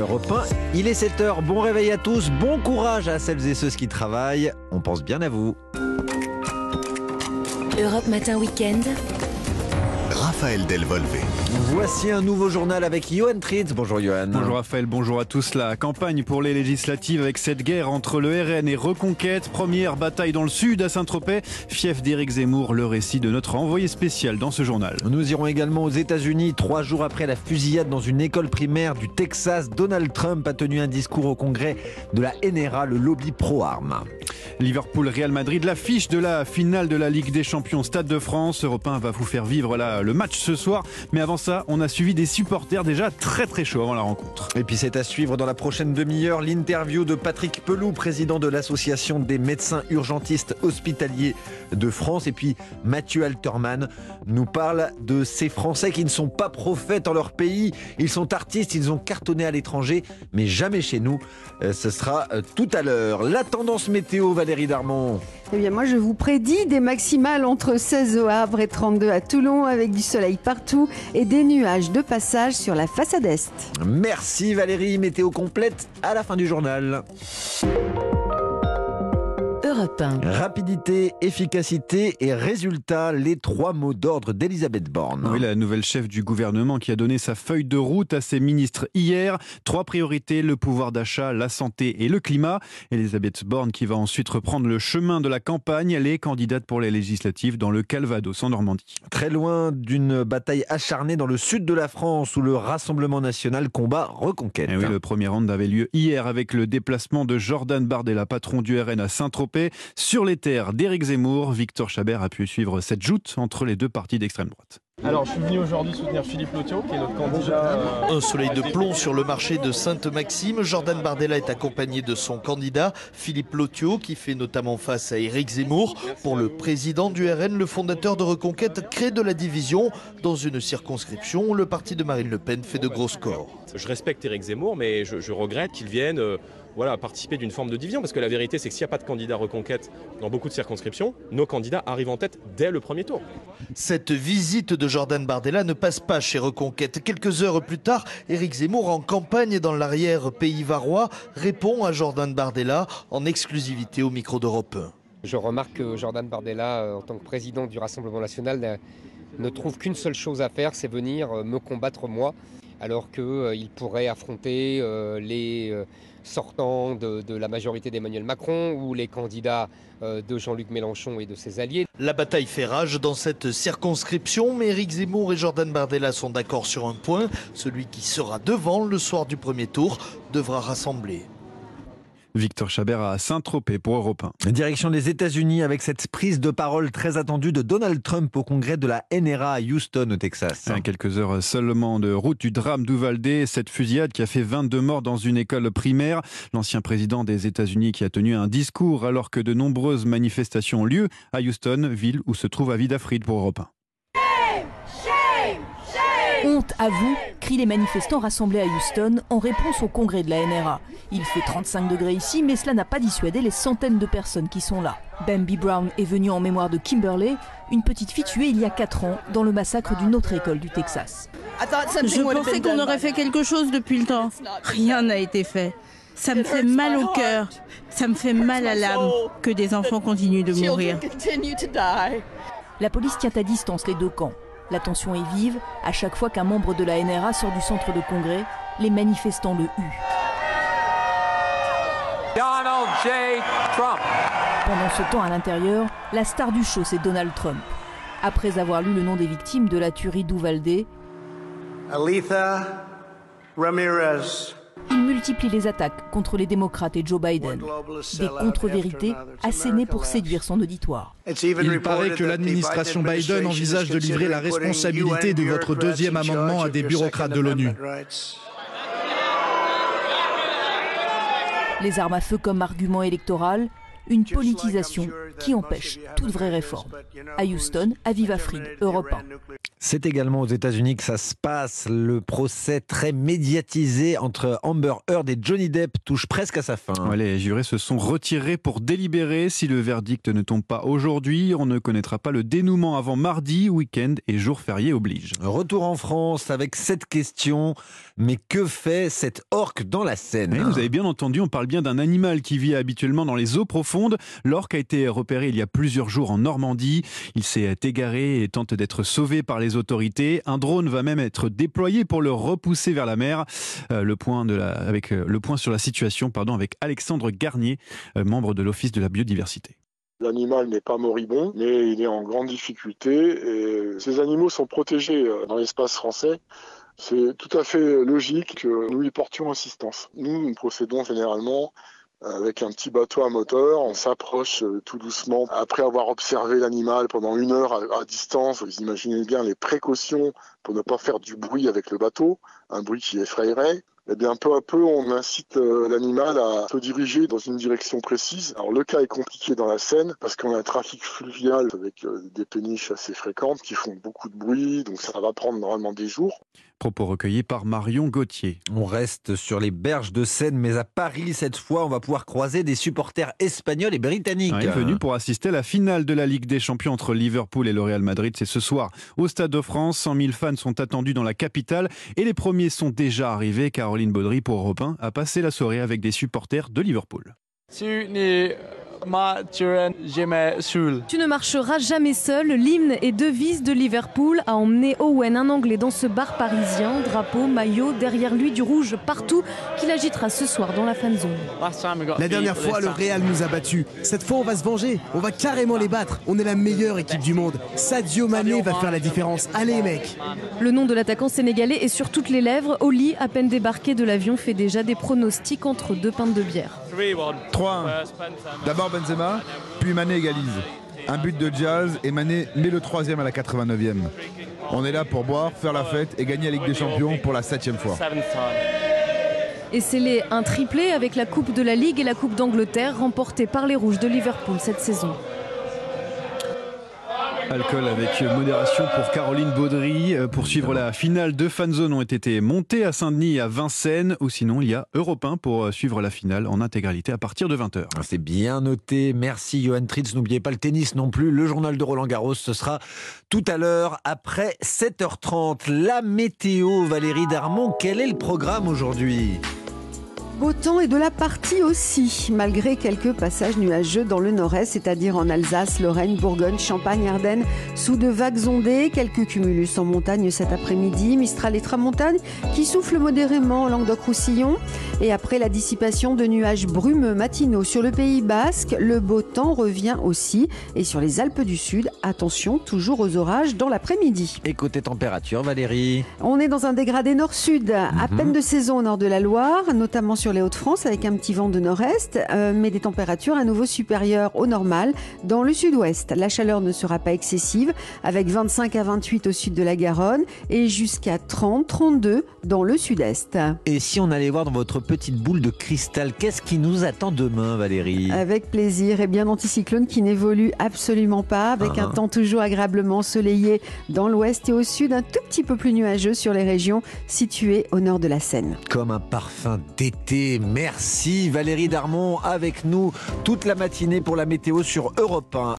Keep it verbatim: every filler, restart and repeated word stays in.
Europe un, il est sept heures, bon réveil à tous, bon courage à celles et ceux qui travaillent, on pense bien à vous. Europe Matin Week-end. Raphaël Delvolvé. Voici un nouveau journal avec Johan Tritz. Bonjour Johan. Bonjour Raphaël, bonjour à tous. La campagne pour les législatives avec cette guerre entre le R N et Reconquête. Première bataille dans le sud à Saint-Tropez. Fief d'Éric Zemmour, le récit de notre envoyé spécial dans ce journal. Nous irons également aux États-Unis. Trois jours après la fusillade dans une école primaire du Texas, Donald Trump a tenu un discours au congrès de la N R A, le lobby pro-armes. Liverpool-Real Madrid, l'affiche de la finale de la Ligue des Champions, Stade de France. Europe un va vous faire vivre la, le match ce soir. Mais avant ça, on a suivi des supporters déjà très très chauds avant la rencontre. Et puis c'est à suivre dans la prochaine demi-heure, l'interview de Patrick Pelou, président de l'association des médecins urgentistes hospitaliers de France. Et puis Mathieu Alterman nous parle de ces Français qui ne sont pas prophètes en leur pays. Ils sont artistes, ils ont cartonné à l'étranger, mais jamais chez nous. Euh, ce sera euh, tout à l'heure. La tendance météo, Valérie Darmon. Eh bien moi je vous prédis des maximales entre seize au Havre et trente-deux à Toulon, avec du soleil partout et des nuages de passage sur la façade est. Merci Valérie, météo complète à la fin du journal. Europe un. Rapidité, efficacité et résultat, les trois mots d'ordre d'Elisabeth Borne. Oui, la nouvelle chef du gouvernement qui a donné sa feuille de route à ses ministres hier. Trois priorités, le pouvoir d'achat, la santé et le climat. Elisabeth Borne qui va ensuite reprendre le chemin de la campagne. Elle est candidate pour les législatives dans le Calvados en Normandie. Très loin d'une bataille acharnée dans le sud de la France où le Rassemblement national combat Reconquête. Et oui, le premier round avait lieu hier avec le déplacement de Jordan Bardella, patron du R N à Saint-Tropez. Sur les terres d'Éric Zemmour, Victor Chabert a pu suivre cette joute entre les deux partis d'extrême droite. Alors, je suis venu aujourd'hui soutenir Philippe Lotiot, qui est notre candidat. Euh... Un soleil de plomb sur le marché de Sainte-Maxime. Jordan Bardella est accompagné de son candidat, Philippe Lotiot, qui fait notamment face à Éric Zemmour. Pour le président du R N, le fondateur de Reconquête crée de la division. Dans une circonscription où le parti de Marine Le Pen fait de gros scores. Je respecte Éric Zemmour, mais je, je regrette qu'il vienne... Euh... Voilà, participer d'une forme de division, parce que la vérité c'est que s'il n'y a pas de candidat Reconquête dans beaucoup de circonscriptions, nos candidats arrivent en tête dès le premier tour. Cette visite de Jordan Bardella ne passe pas chez Reconquête. Quelques heures plus tard, Éric Zemmour, en campagne dans l'arrière-pays varois, répond à Jordan Bardella en exclusivité au micro d'Europe un. Je remarque que Jordan Bardella, en tant que président du Rassemblement national, ne trouve qu'une seule chose à faire, c'est venir me combattre moi, alors qu'il euh, pourrait affronter euh, les euh, sortants de, de la majorité d'Emmanuel Macron ou les candidats euh, de Jean-Luc Mélenchon et de ses alliés. La bataille fait rage dans cette circonscription, mais Éric Zemmour et Jordan Bardella sont d'accord sur un point. Celui qui sera devant le soir du premier tour devra rassembler. Victor Chabert à Saint-Tropez pour Europe un. Direction des États-Unis avec cette prise de parole très attendue de Donald Trump au congrès de la N R A à Houston au Texas. À quelques heures seulement de route du drame d'Uvalde, cette fusillade qui a fait vingt-deux morts dans une école primaire. L'ancien président des États-Unis qui a tenu un discours alors que de nombreuses manifestations ont lieu à Houston, ville où se trouve Avid Afride pour Europe un. Honte à vous, crient les manifestants rassemblés à Houston en réponse au congrès de la N R A. Il fait trente-cinq degrés ici, mais cela n'a pas dissuadé les centaines de personnes qui sont là. Bambi Brown est venu en mémoire de Kimberly, une petite fille tuée il y a quatre ans dans le massacre d'une autre école du Texas. Je pensais qu'on aurait fait quelque chose depuis le temps. Rien n'a été fait. Ça me fait mal au cœur, ça me fait mal à l'âme que des enfants continuent de mourir. La police tient à distance les deux camps. La tension est vive. À chaque fois qu'un membre de la N R A sort du centre de congrès, les manifestants le huent. Donald J. Trump. Pendant ce temps, à l'intérieur, la star du show, c'est Donald Trump. Après avoir lu le nom des victimes de la tuerie d'Uvalde, Aletha Ramirez. Il multiplie les attaques contre les démocrates et Joe Biden. Des contre-vérités assénées pour séduire son auditoire. Il paraît que l'administration Biden envisage de livrer la responsabilité de votre deuxième amendement à des bureaucrates de l'ONU. Les armes à feu comme argument électoral, une politisation qui empêche toute vraie réforme. À Houston, Aviv Afride, Europe un. C'est également aux États-Unis que ça se passe. Le procès très médiatisé entre Amber Heard et Johnny Depp touche presque à sa fin. Ouais, les jurés se sont retirés pour délibérer. Si le verdict ne tombe pas aujourd'hui, on ne connaîtra pas le dénouement avant mardi, week-end et jour férié oblige. Retour en France avec cette question. Mais que fait cette orque dans la Seine ? Et vous avez bien entendu, on parle bien d'un animal qui vit habituellement dans les eaux profondes. L'orque a été repéré il y a plusieurs jours en Normandie. Il s'est égaré et tente d'être sauvé par les autorités. Un drone va même être déployé pour le repousser vers la mer. Euh, le point de la, avec euh, le point sur la situation, pardon, avec Alexandre Garnier, euh, membre de l'Office de la biodiversité. L'animal n'est pas moribond, mais il est en grande difficulté. Et ces animaux sont protégés dans l'espace français. C'est tout à fait logique que nous y portions assistance. Nous, nous procédons généralement avec un petit bateau à moteur, on s'approche tout doucement. Après avoir observé l'animal pendant une heure à, à distance, vous imaginez bien les précautions pour ne pas faire du bruit avec le bateau, un bruit qui effrayerait. Eh bien, peu à peu, on incite euh, l'animal à se diriger dans une direction précise. Alors, le cas est compliqué dans la Seine parce qu'on a un trafic fluvial avec euh, des péniches assez fréquentes qui font beaucoup de bruit, donc ça va prendre normalement des jours. Propos recueillis par Marion Gauthier. On reste sur les berges de Seine, mais à Paris cette fois, on va pouvoir croiser des supporters espagnols et britanniques. Ouais, venus pour assister à la finale de la Ligue des Champions entre Liverpool et le Real Madrid. C'est ce soir au Stade de France. cent mille fans sont attendus dans la capitale et les premiers sont déjà arrivés. Caroline Baudry pour Europe un a passé la soirée avec des supporters de Liverpool. Tu ne marcheras jamais seul. L'hymne et devise de Liverpool a emmené Owen, un Anglais, dans ce bar parisien. Drapeau, maillot, derrière lui du rouge partout, qu'il agitera ce soir dans la fan zone. La dernière fois, le Real nous a battus. Cette fois, on va se venger. On va carrément les battre. On est la meilleure équipe du monde. Sadio Mané va faire la différence. Allez, mec. Le nom de l'attaquant sénégalais est sur toutes les lèvres. Oli, à peine débarqué de l'avion, fait déjà des pronostics entre deux pintes de bière. trois un. D'abord Benzema, puis Mané égalise. Un but de Diaz et Mané met le troisième à la quatre-vingt-neuvième. On est là pour boire, faire la fête et gagner la Ligue des Champions pour la septième fois. Et scellé un triplé avec la Coupe de la Ligue et la Coupe d'Angleterre remportée par les Rouges de Liverpool cette saison. Alcool avec modération pour Caroline Baudry. Pour suivre la finale, deux fanzones ont été montées à Saint-Denis et à Vincennes. Ou sinon, il y a Europe un pour suivre la finale en intégralité à partir de vingt heures. C'est bien noté. Merci Johan Tritz. N'oubliez pas le tennis non plus. Le journal de Roland Garros, ce sera tout à l'heure après sept heures trente. La météo, Valérie Darmon, quel est le programme aujourd'hui ? Beau temps et de la partie aussi, malgré quelques passages nuageux dans le nord-est, c'est-à-dire en Alsace, Lorraine, Bourgogne, Champagne, Ardennes, sous de vagues ondées, quelques cumulus en montagne cet après-midi, Mistral et Tramontane qui soufflent modérément en Languedoc-Roussillon. Et après la dissipation de nuages brumeux matinaux sur le Pays Basque, le beau temps revient aussi. Et sur les Alpes du Sud, attention toujours aux orages dans l'après-midi. Et côté température, Valérie ? On est dans un dégradé nord-sud, à Mm-hmm. peine de saison au nord de la Loire, notamment sur les Hauts-de-France avec un petit vent de nord-est, euh, mais des températures à nouveau supérieures au normal dans le sud-ouest. La chaleur ne sera pas excessive, avec vingt-cinq à vingt-huit au sud de la Garonne et jusqu'à trente à trente-deux dans le sud-est. Et si on allait voir dans votre petite boule de cristal, qu'est-ce qui nous attend demain, Valérie ? Avec plaisir, et bien l'anticyclone qui n'évolue absolument pas, avec Ah. un temps toujours agréablement ensoleillé dans l'ouest et au sud, un tout petit peu plus nuageux sur les régions situées au nord de la Seine. Comme un parfum d'été. Merci Valérie Darmon avec nous toute la matinée pour la météo sur Europe un.